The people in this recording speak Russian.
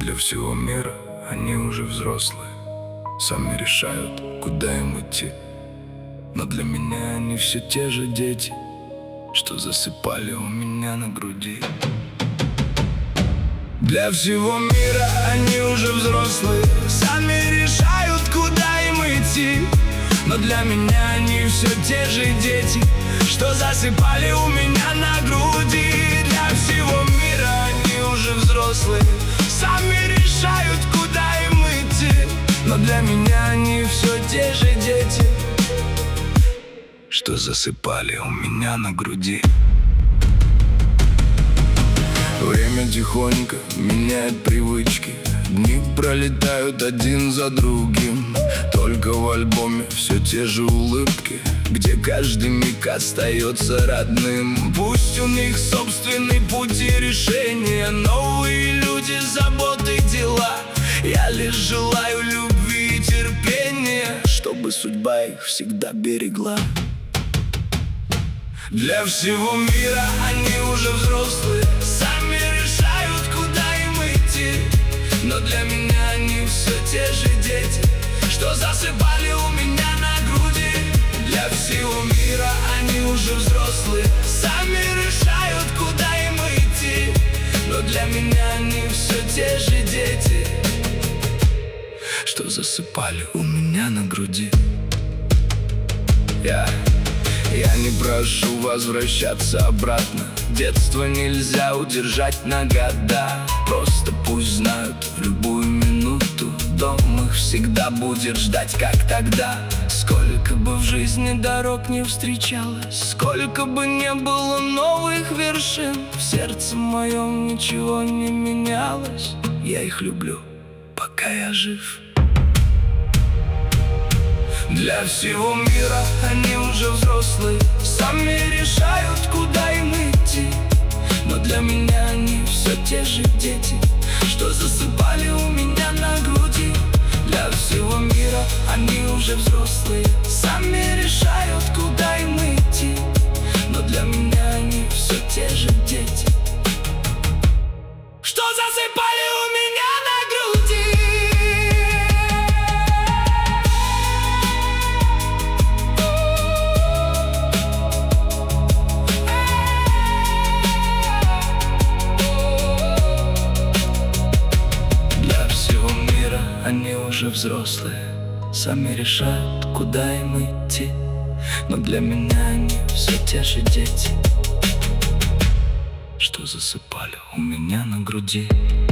Для всего мира они уже взрослые, сами решают, куда им идти. Но для меня они все те же дети, что засыпали у меня на груди. Для всего мира они уже взрослые, сами решают, куда им идти. Но для меня они все те же дети, что засыпали у меня на груди. Для всего мира они уже взрослые, сами решают, куда им идти. Но для меня они все те же дети, что засыпали у меня на груди. Время тихонько меняет привычки, дни пролетают один за другим. Только в альбоме все те же улыбки, где каждый миг остается родным. Пусть у них собственный путь и решения, новые люди, заботы, дела. Я лишь желаю любви и терпения, чтобы судьба их всегда берегла. Для всего мира они уже взрослые, сами решают, куда им идти. Но для меня они все те же дети, что засыпали у меня на груди. Для всего мира они уже взрослые, сами решают, куда им идти. Но для меня они все те же дети, что засыпали у меня на груди. Я не прошу возвращаться обратно, детство нельзя удержать на года. Просто пусть знают, в любую минуту дом их всегда будет ждать, как тогда. Сколько бы в жизни дорог не встречалось, сколько бы не было новых вершин, в сердце моем ничего не менялось. Я их люблю, пока я жив. Для всего мира они уже взрослые, сами решают, куда им идти. Но для меня они все те же дети, что засыпали у меня на груди. Для всего мира они уже взрослые, сами решают, куда им идти. Но для меня они все те же дети, что засыпали у меня на груди. Они уже взрослые, сами решают, куда им идти. Но для меня они все те же дети, что засыпали у меня на груди.